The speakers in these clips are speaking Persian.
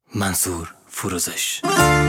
منصور فروزش.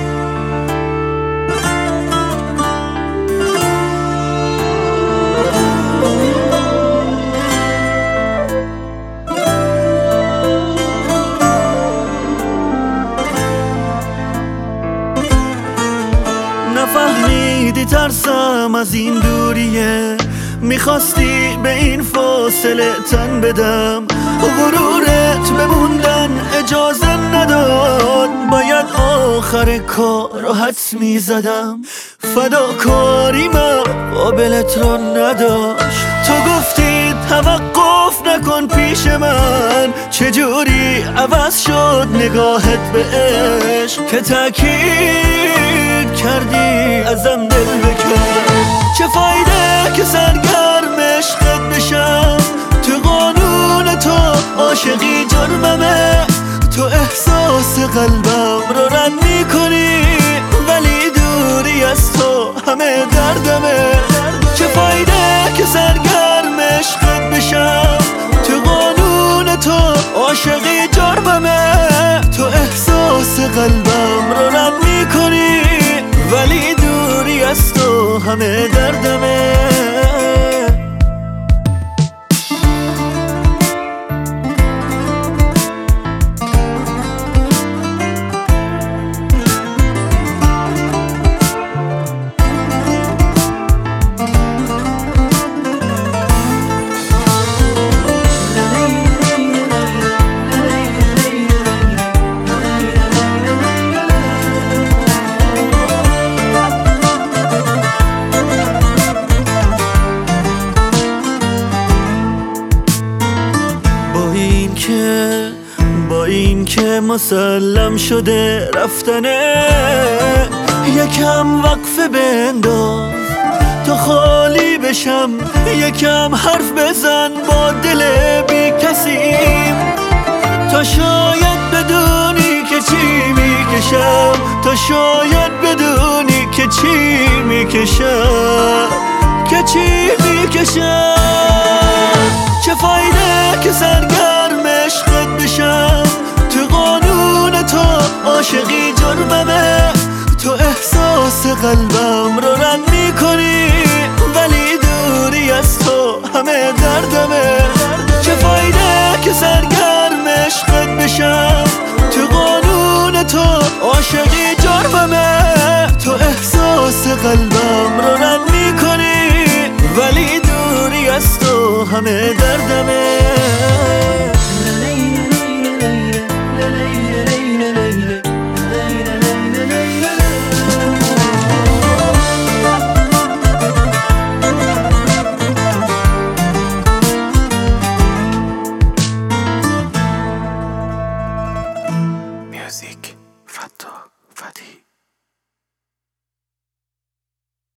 نفهمیدی ترسم از این دوریه، میخواستی به این فاصله تن بدم، غرورت بموندن اجازه نداد، باید آخر کار رو حدس میزدم، فداکاری قابلت را نداشت. تو گفتی توقف نکن پیش من، چجوری عوض شد نگاهت به عشق که تأکید کردی ازم دل بکن. چه فایده که سرگرم عشقت بشم، تو قانون تو عاشقی جرممه، تو احساس قلبم رو رد میکنی، ولی دوری از تو همه دردمه. چه فایده که سرگرم عشقت بشم، تو قانون تو عاشقی جرممه، تو احساس قلبم رو رد میکنی، ولی دوری از تو همه دردمه. با این که مسلم شده رفتنه، یکم وقفه بنداز تا خالی بشم، یکم حرف بزن با دل بی کسیم، تا شاید بدونی که چی میکشم، تا شاید بدونی که چی میکشم، که چی میکشم. چه فایده که سرگرم عشقت بشم، تو قانون تو عاشقی جرممه، تو احساس قلبم رو رد میکنی، ولی دوری از تو همه دردمه. چه فایده که سرگرم عشقت بشم، تو قانون تو عاشقی جرممه، تو احساس قلبم رو رد میکنی، ولی دوری از تو همه دردمه.